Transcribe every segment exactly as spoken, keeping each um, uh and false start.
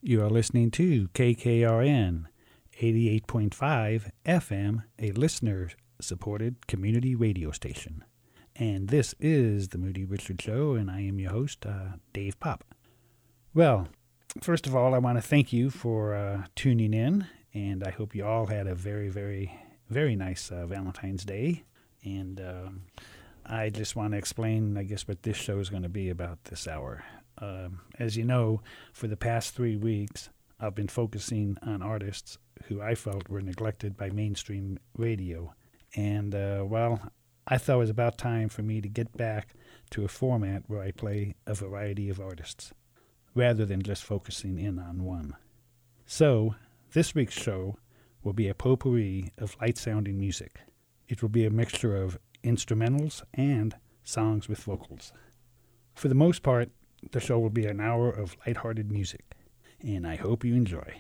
You are listening to K K R N eighty-eight point five F M, a listener-supported community radio station. And this is the Moody Richard Show, and I am your host, uh, Dave Pop. Well, first of all, I want to thank you for uh, tuning in, and I hope you all had a very, very, very nice uh, Valentine's Day. And um, I just want to explain, I guess, what this show is going to be about this hour. Um, as you know, for the past three weeks, I've been focusing on artists who I felt were neglected by mainstream radio. And, uh, well, I thought it was about time for me to get back to a format where I play a variety of artists, rather than just focusing in on one. So, this week's show will be a potpourri of light-sounding music. It will be a mixture of instrumentals and songs with vocals. For the most part, the show will be an hour of lighthearted music, and I hope you enjoy.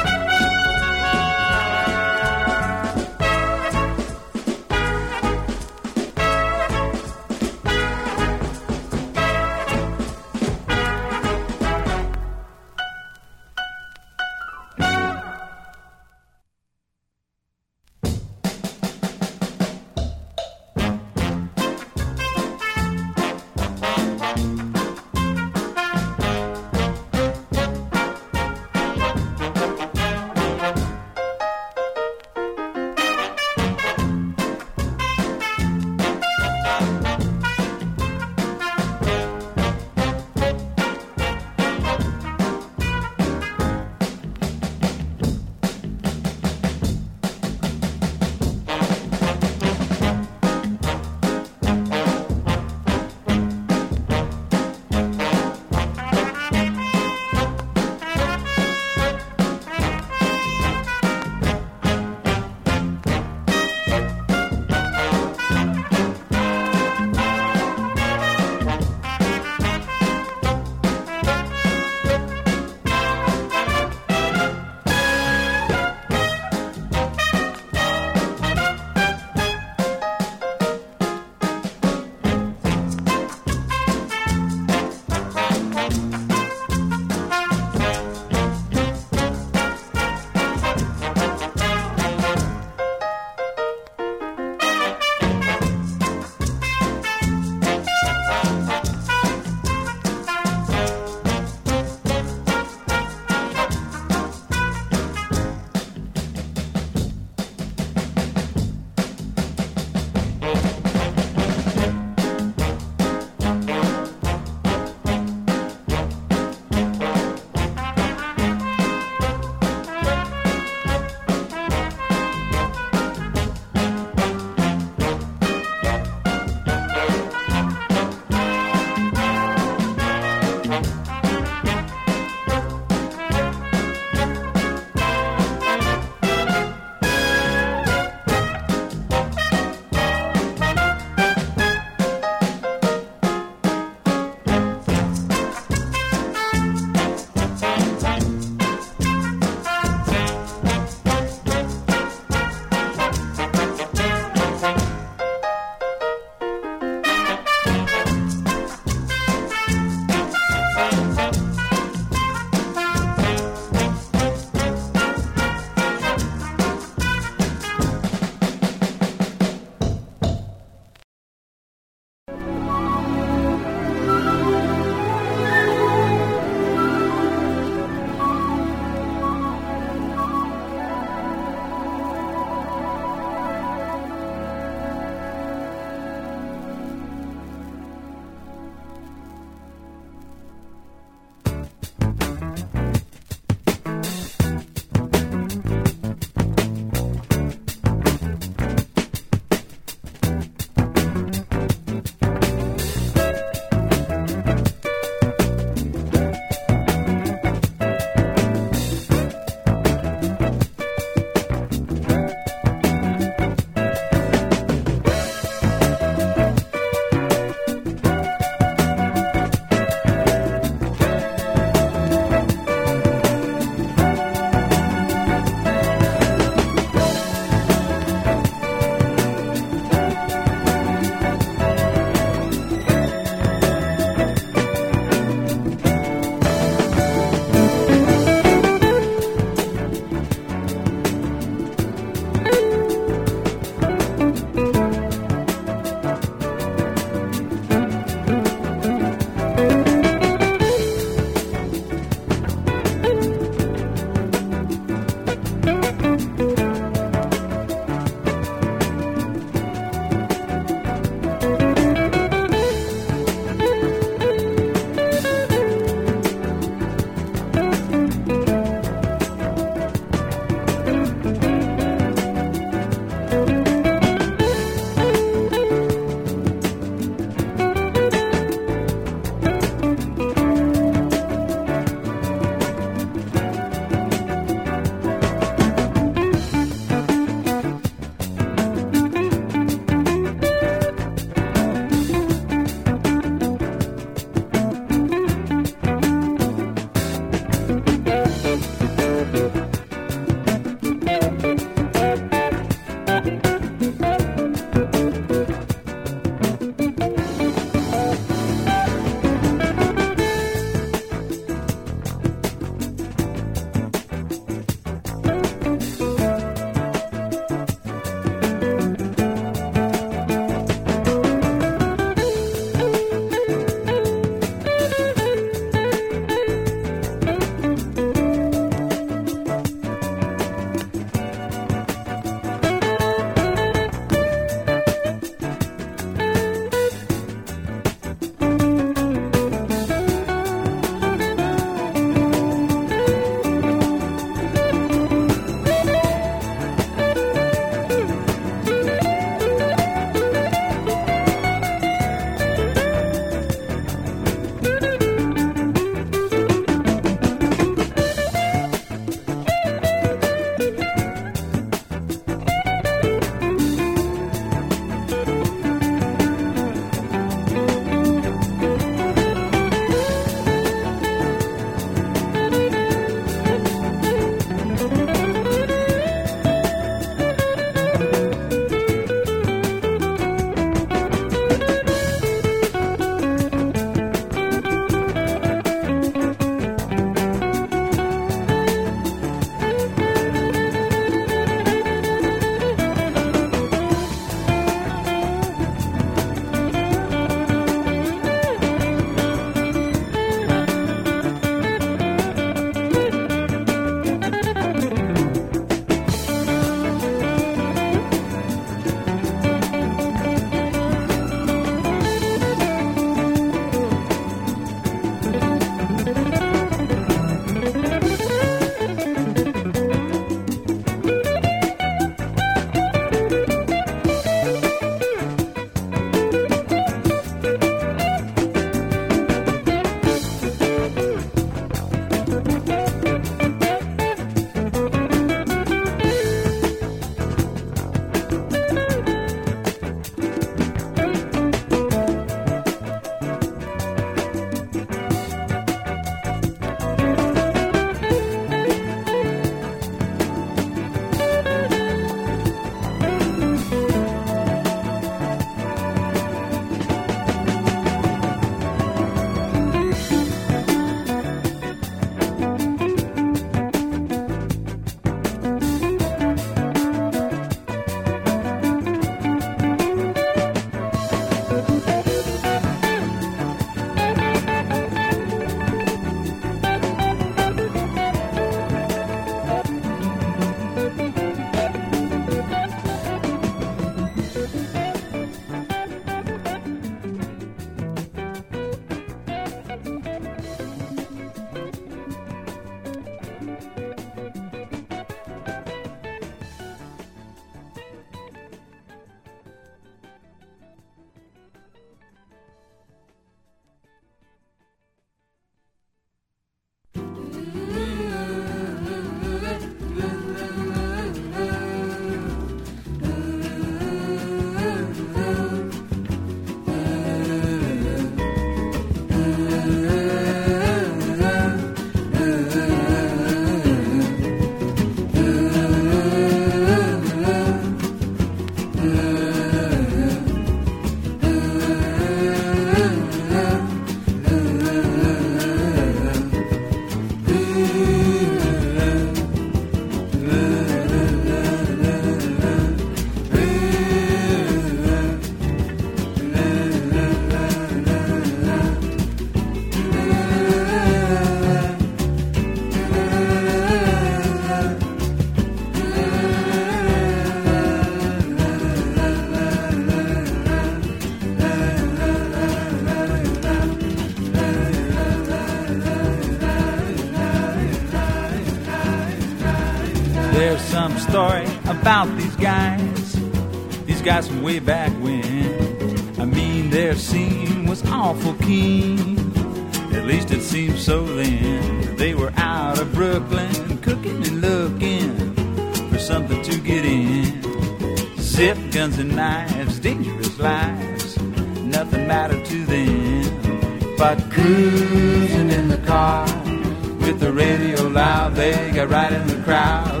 There's some story about these guys, these guys from way back when. I mean, their scene was awful keen, at least it seemed so then. They were out of Brooklyn, cooking and looking for something to get in. Zip, guns and knives, dangerous lives, nothing mattered to them but cruising in the car with the radio loud. They got right in the crowd,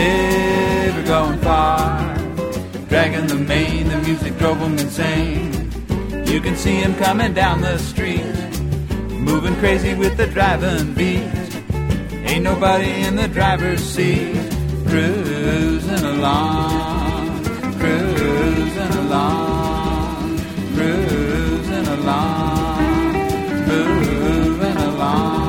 never going far, dragging the mane, the music drove them insane. You can see him coming down the street, moving crazy with the driving beat. Ain't nobody in the driver's seat, cruising along, cruising along, cruising along, moving along.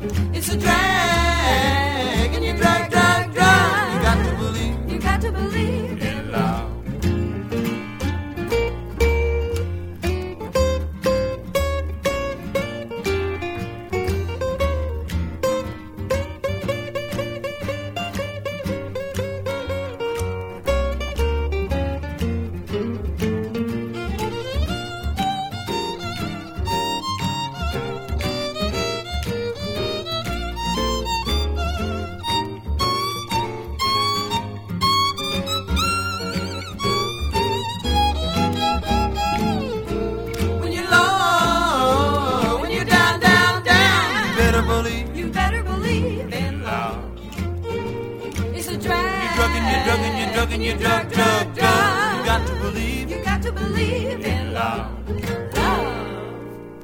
To believe drug and you drug and you drug, drug, drug. You got to believe, You got to believe in love. Love.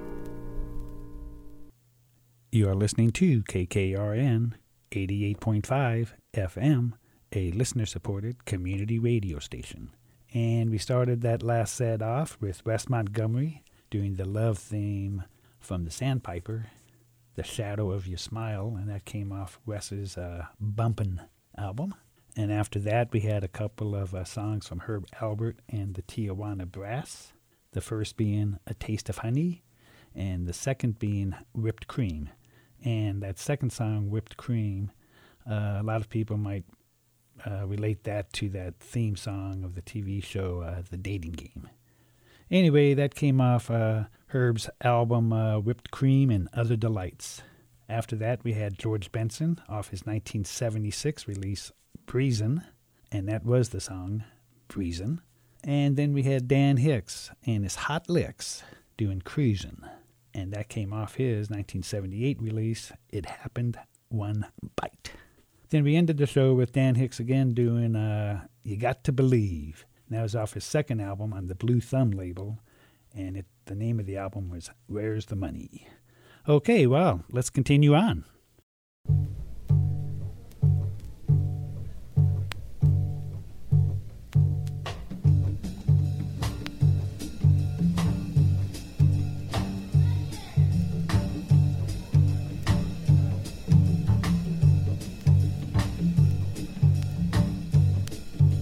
You are listening to K K R N eighty-eight point five F M, a listener-supported community radio station. And we started that last set off with Wes Montgomery doing the love theme from the Sandpiper, The Shadow of Your Smile, and that came off Wes's uh, Bumpin' album. And after that, we had a couple of uh, songs from Herb Alpert and the Tijuana Brass, the first being A Taste of Honey, and the second being Whipped Cream. And that second song, Whipped Cream, uh, a lot of people might uh, relate that to that theme song of the T V show, uh, The Dating Game. Anyway, that came off uh, Herb's album uh, Whipped Cream and Other Delights. After that, we had George Benson off his nineteen seventy-six release, Breezin', and that was the song, Breezin'. And then we had Dan Hicks and his Hot Licks doing Cruisin', and that came off his nineteen seventy-eight release, It Happened One Bite. Then we ended the show with Dan Hicks again doing uh, You Got to Believe. And that was off his second album on the Blue Thumb label, and it, the name of the album was Where's the Money? Okay, well, let's continue on. Thank you.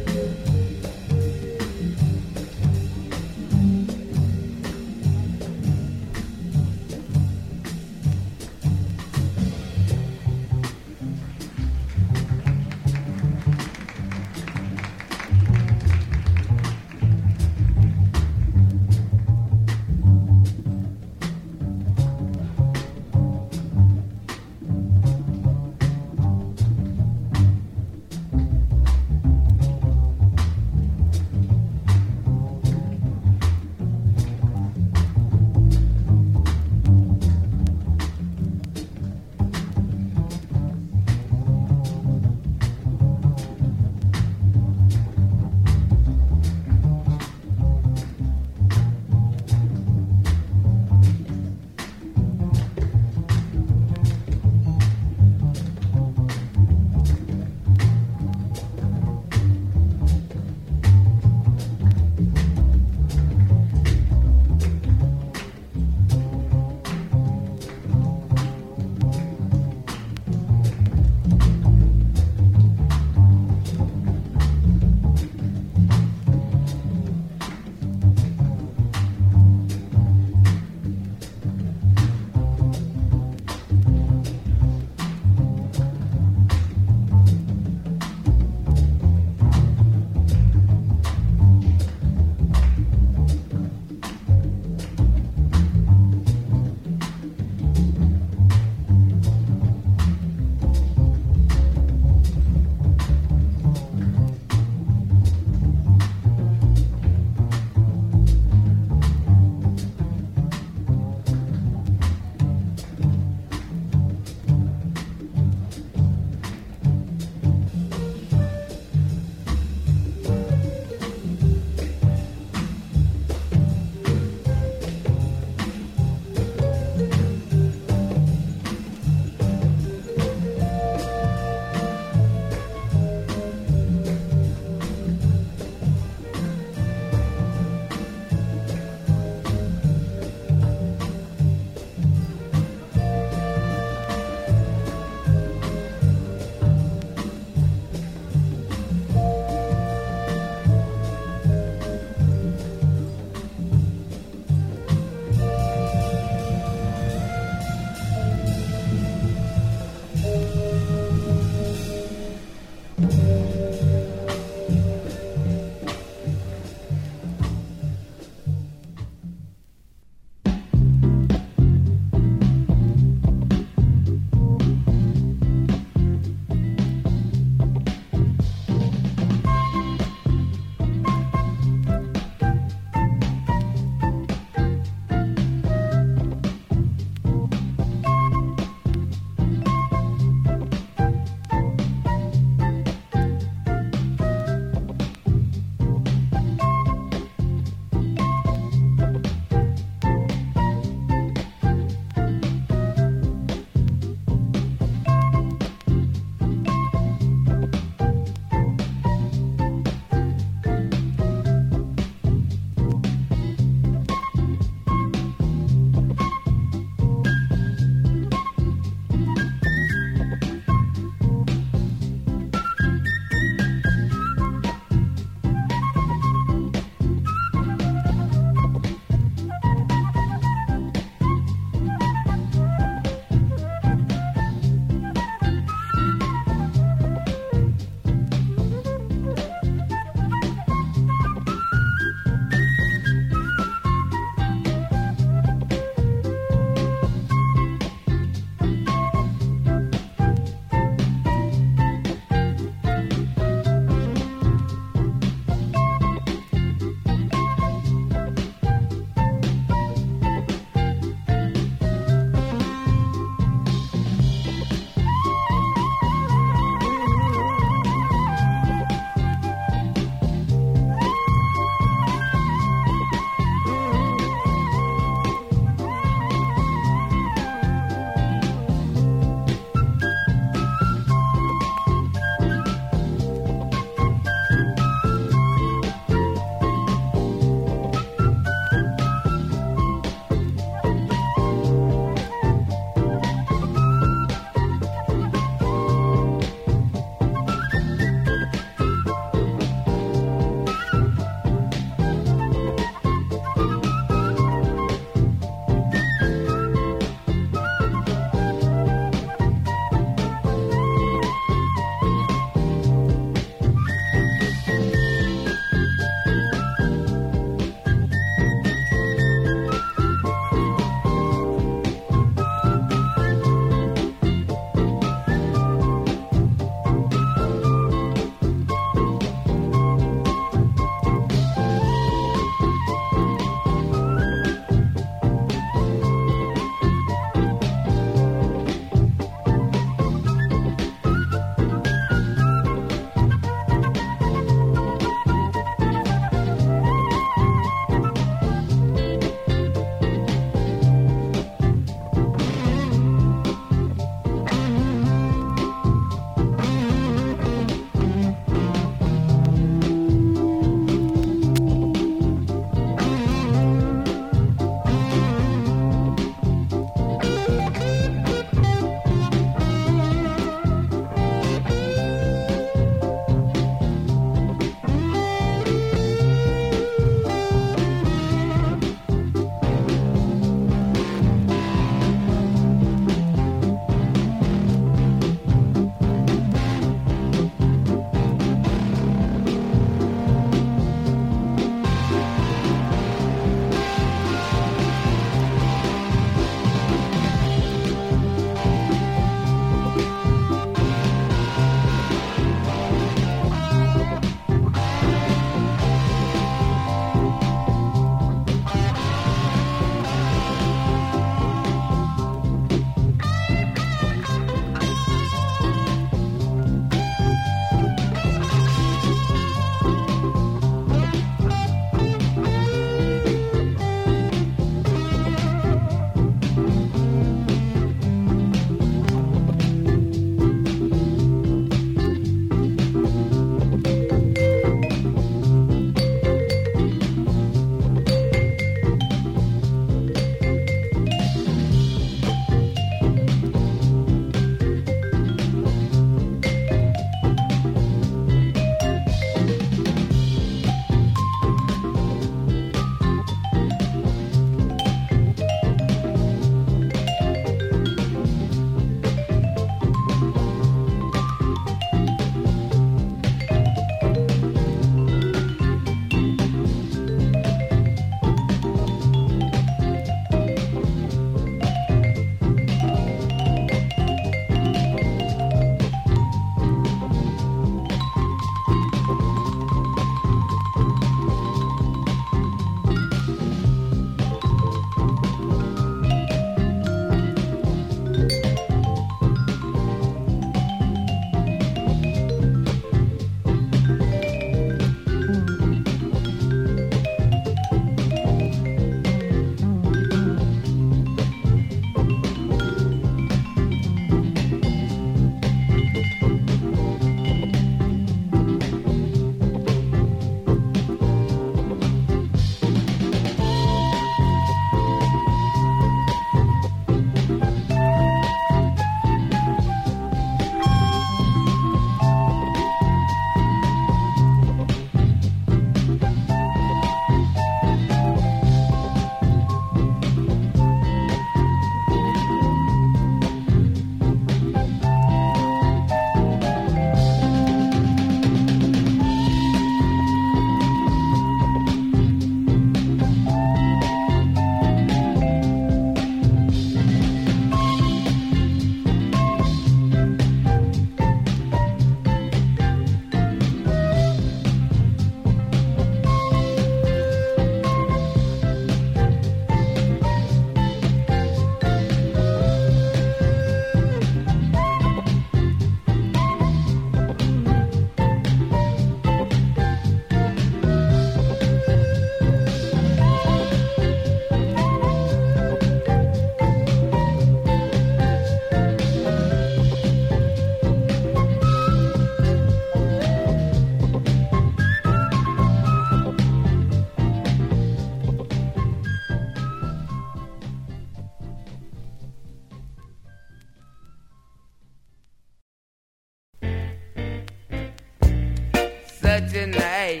such a night.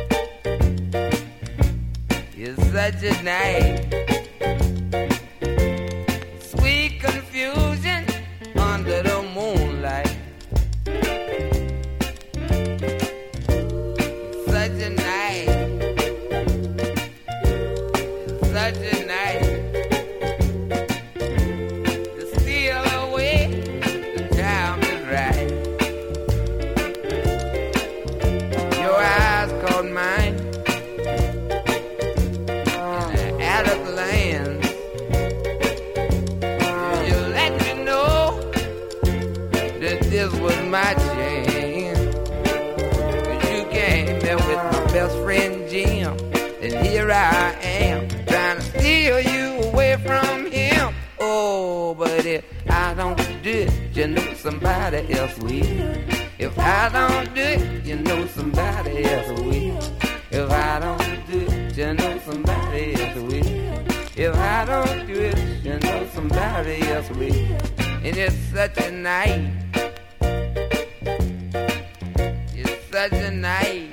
It's such a night. Sweet confusion under the moonlight. Such a night. It's such a night. To steal away the time is right. Your eyes caught mine in the attic lands. You let me know that this was my chance. You came there with my best friend Jim, and here I am trying to steal you away from him. Oh, but if I don't do it, you know somebody else will. If I don't do it, you know somebody else will. If I don't do it, you know somebody else will. If I don't do it, you know somebody else will. And it's such a night. It's such a night.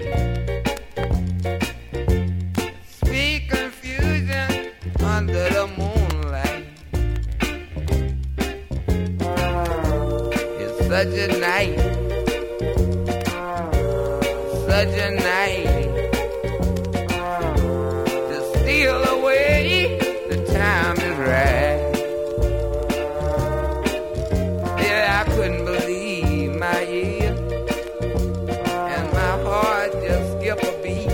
Sweet confusion under the moonlight. It's such a night. Such a night. To steal away the time is right. Yeah, I couldn't believe my ears, and my heart just skipped a beat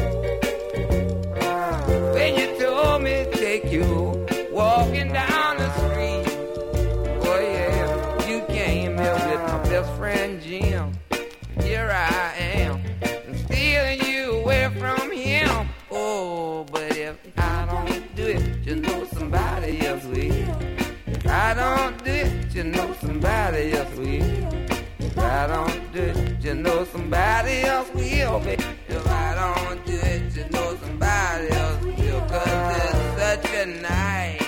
when you told me to take you walking down the street. Oh yeah, you came here with my best friend Jim. Here I am, stealing you away from him. Oh, but if I don't do it, you know somebody else will. If I don't do it, you know somebody else will. If I don't do it, you know somebody else will. If I don't do it, you know somebody else will. 'Cause it's such a night.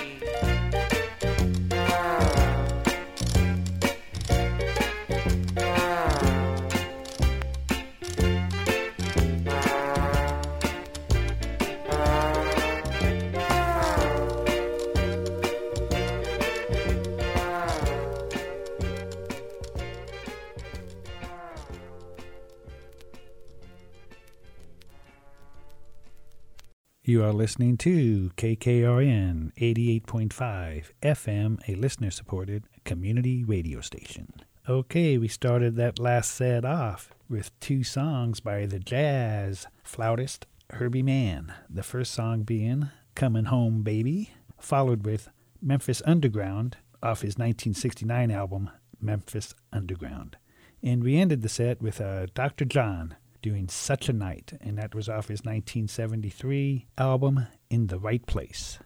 You are listening to K K R N eighty-eight point five F M, a listener-supported community radio station. Okay, we started that last set off with two songs by the jazz flautist Herbie Mann. The first song being Coming Home Baby, followed with Memphis Underground off his nineteen sixty-nine album Memphis Underground. And we ended the set with uh, Doctor John doing Such a Night, and that was off his nineteen seventy-three album In the Right Place.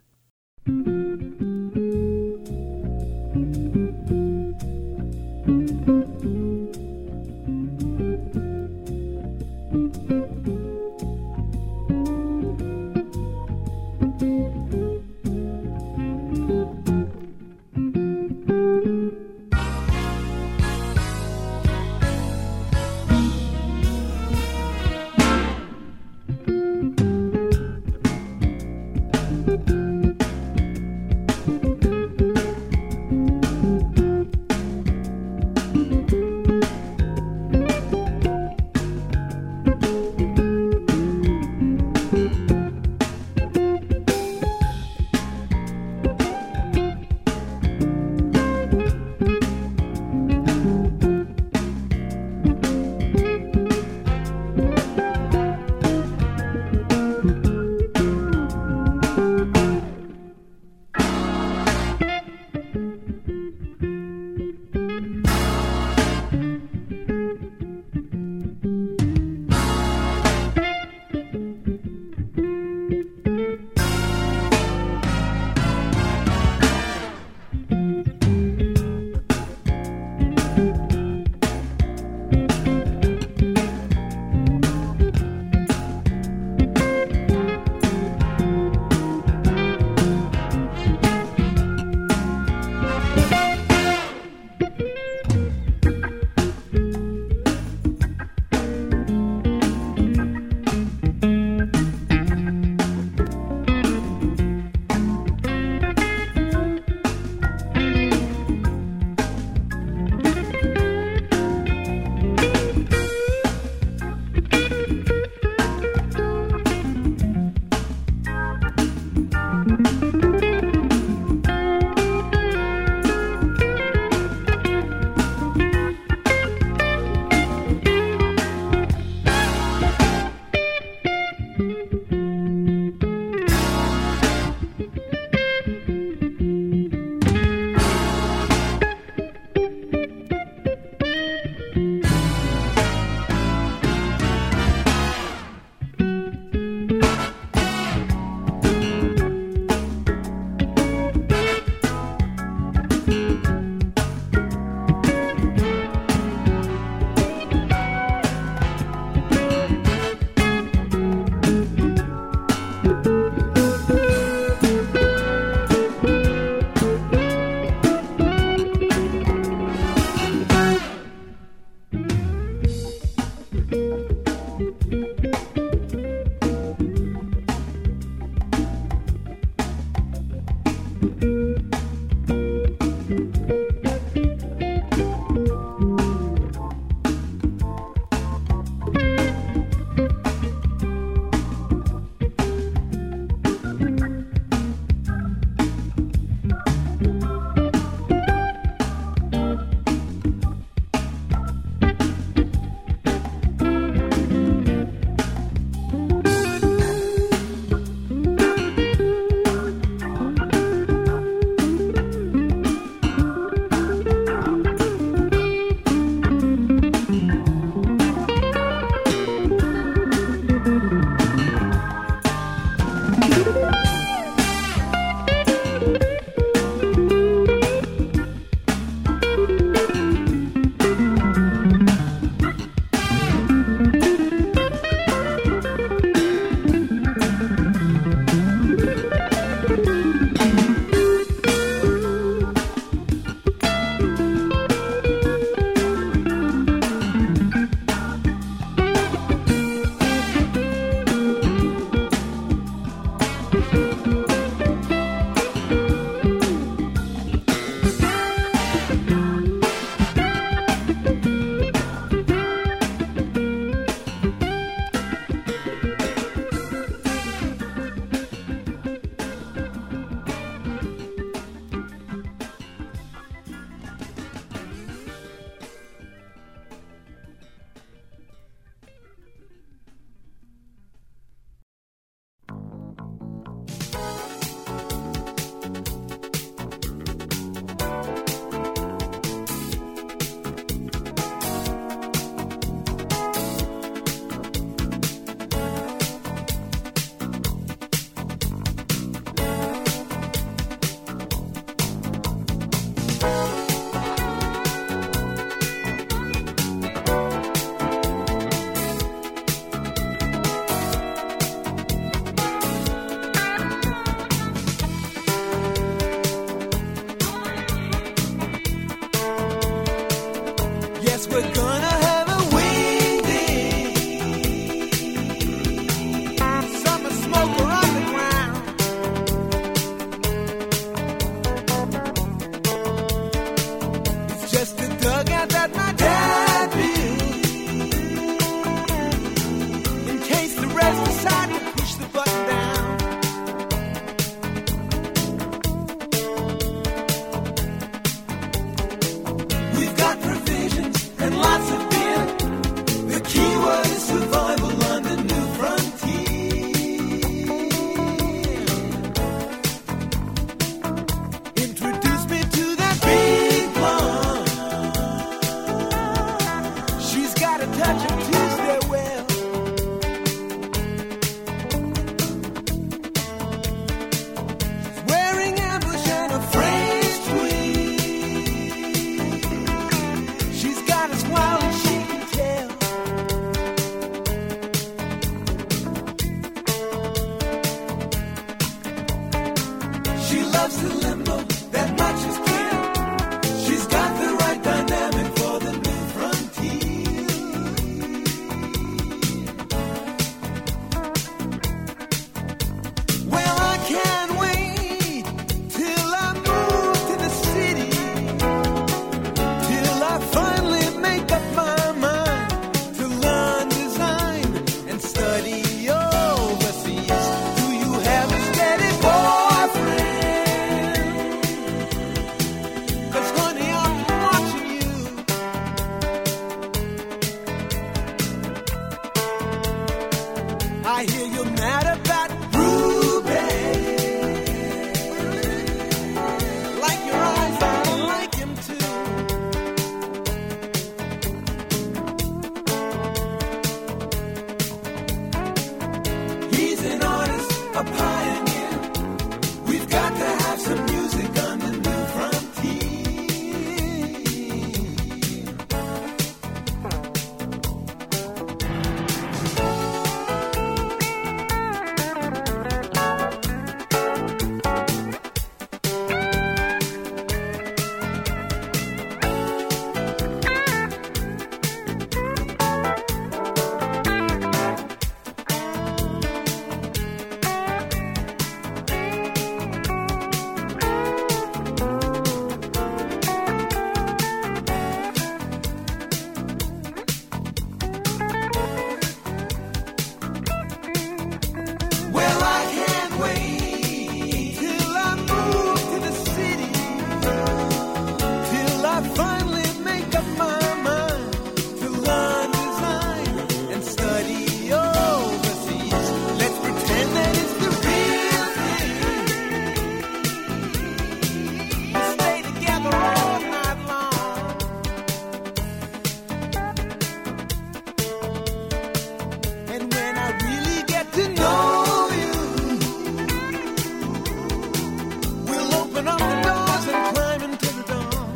open up the doors and climb into the dawn.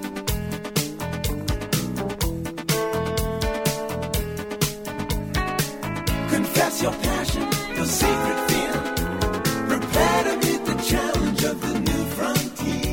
Confess your passion, your secret fear. Prepare to meet the challenge of the new frontier.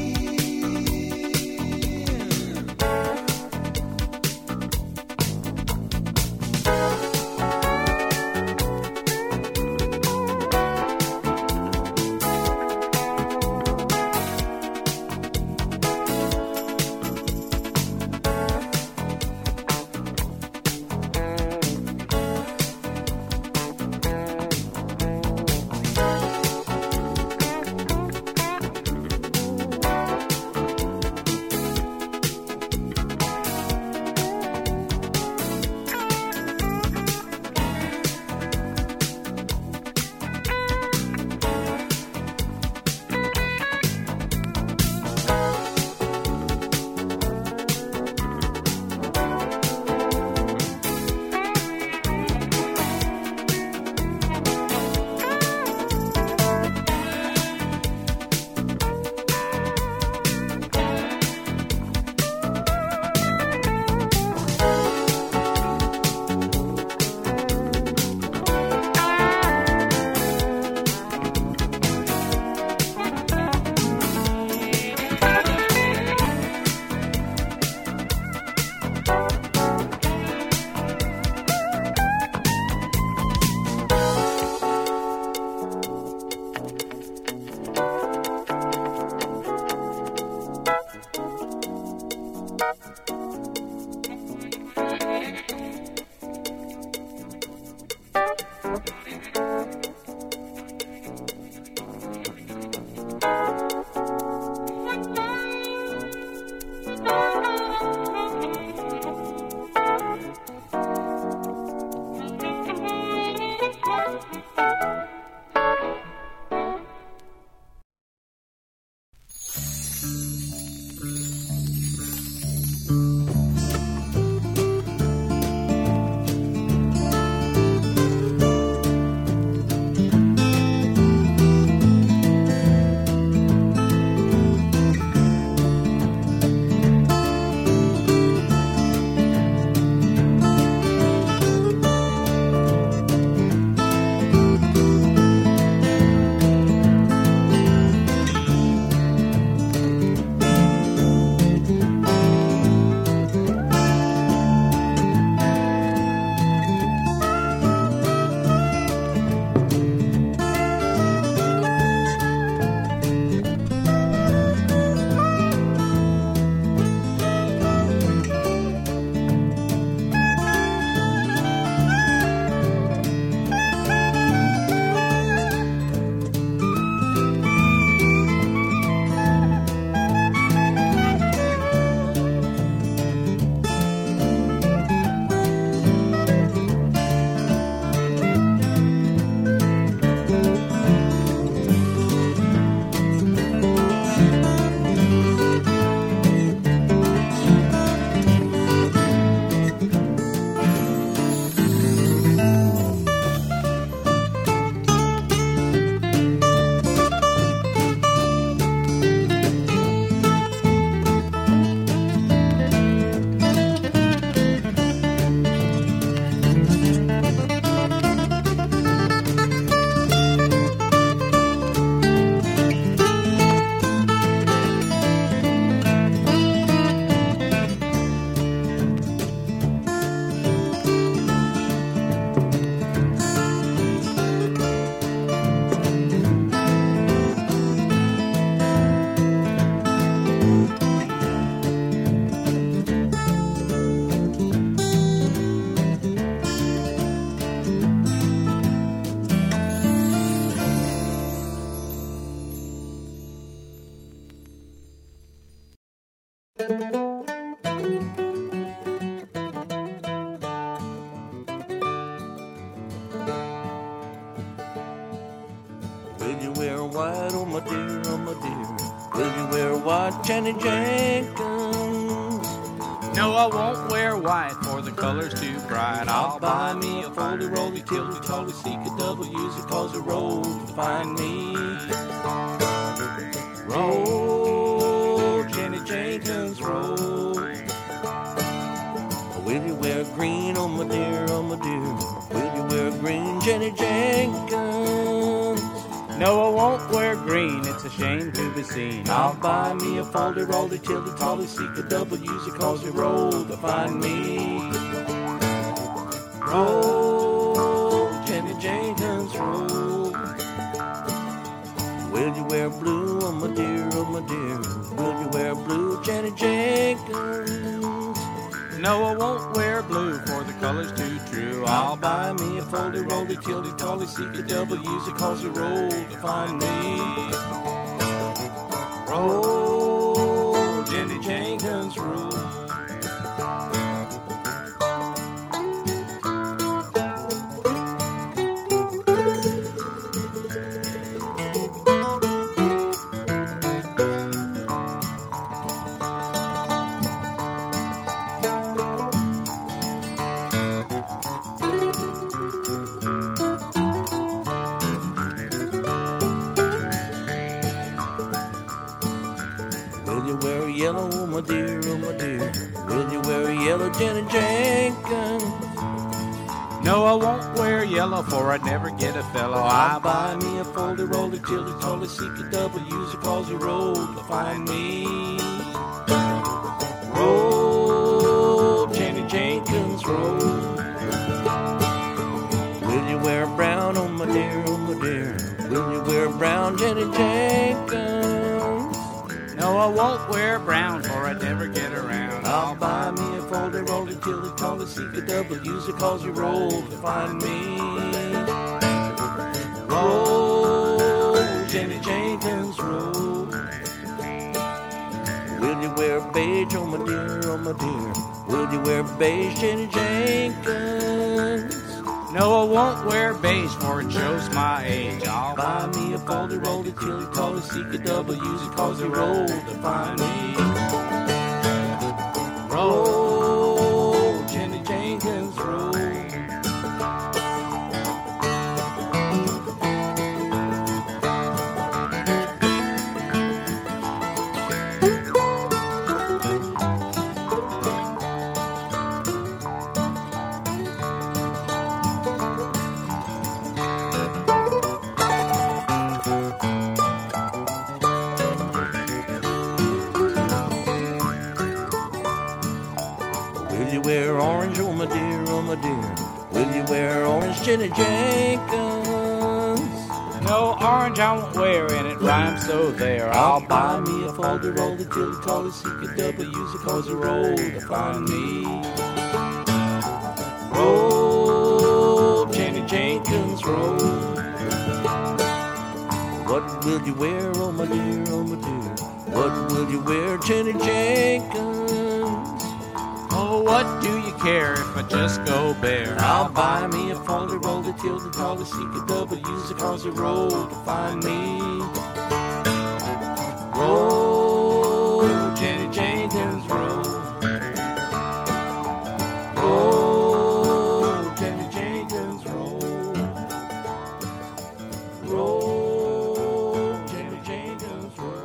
Will you wear white, oh my dear, oh my dear? Will you wear white, Jenny Jenkins? No, I won't wear white, for the color's too bright. I'll buy me a foldy roly tilly tolly seek a double user, cause a rose to find me. Rose. road. Will you wear green, oh my dear, oh my dear? Will you wear green, Jenny Jenkins? No, I won't wear green, it's a shame to be seen. I'll buy me a foldy, rolly, tilly, tolly, seek a double, use a cosy roll to find me. Roll, Jenny Jenkins, roll. Will you wear blue, oh my dear, oh my dear? Will you wear blue, Jenny Jenkins? No, I won't wear blue, for the color's too true. I'll buy me a foldy, rolly, tilly, tolly, seek a double, use a cosy roll to find me. Roll, Jenny Jenkins, roll. Yellow, oh my dear, oh my dear. Will you wear yellow, Jenny Jenkins? No, I won't wear yellow, for I'd never get a fellow. I'll buy me a foldy, rolly, tilly, tolly, seek a double, use a cosy roll to find me. Roll, Jenny Jenkins, roll. Will you wear brown, oh my dear, oh my dear? Will you wear brown, Jenny Jenkins? No, I won't wear brown, for I'd never get around. I'll buy me a folder, roll it till it tall, seek a double, use a cosy roll to find me. Roll, Jenny Jenkins, roll. Will you wear beige, oh my dear, oh my dear? Will you wear beige, Jenny Jenkins? No, I won't wear beige, for it shows my age. I'll buy me a folder, roll it till it tall, seek a double, use a cosy roll to find me. Roll, Jenny Jenkins, roll. Wear orange, oh my dear, oh my dear. Will you wear orange, Jenny Jenkins? No, orange I won't wear, and it rhymes so there. I'll buy me a folder, roll it till it tall, seek a double, use a cosy roll to find me. Roll, Jenny Jenkins, roll. What will you wear, oh my dear, oh my dear? What will you wear, Jenny Jenkins? Oh, what do you care if I just go bare? I'll buy me a folder, roll it till the tall, seek a double, use a cosy roll to find me. Roll, Jenny Jenkins, roll. Roll, Jenny Jenkins, roll. Roll, Jenny Jenkins, roll.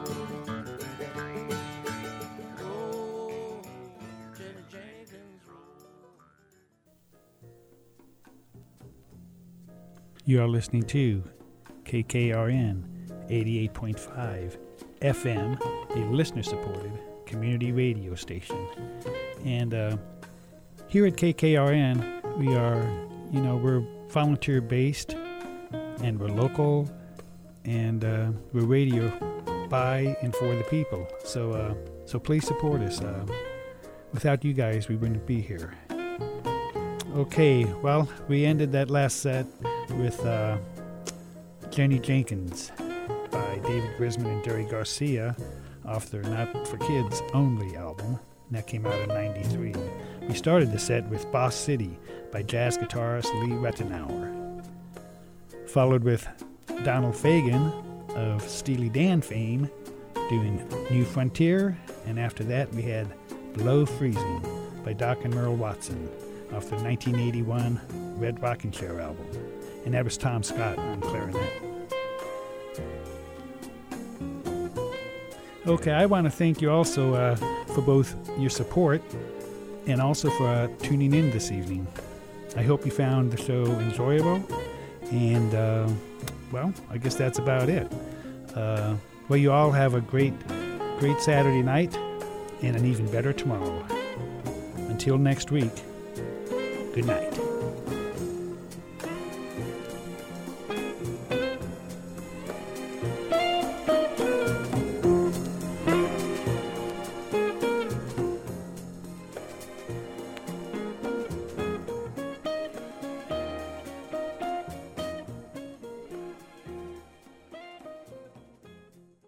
You are listening to K K R N eighty-eight point five F M, a listener-supported community radio station. And uh, here at K K R N, we are, you know, we're volunteer-based, and we're local, and uh, we're radio by and for the people. So, uh, so please support us. Uh, without you guys, we wouldn't be here. Okay, well, we ended that last set with uh, Jenny Jenkins by David Grisman and Jerry Garcia off their Not For Kids Only album. And that came out in ninety-three. We started the set with Boss City by jazz guitarist Lee Rettenauer. Followed with Donald Fagen of Steely Dan fame doing New Frontier. And after that we had Below Freezing by Doc and Merle Watson off the nineteen eighty-one Red Rockin' Chair album. And that was Tom Scott on clarinet. Okay, I want to thank you also uh, for both your support and also for uh, tuning in this evening. I hope you found the show enjoyable, and, uh, well, I guess that's about it. Uh, well, you all have a great, great Saturday night and an even better tomorrow. Until next week, good night.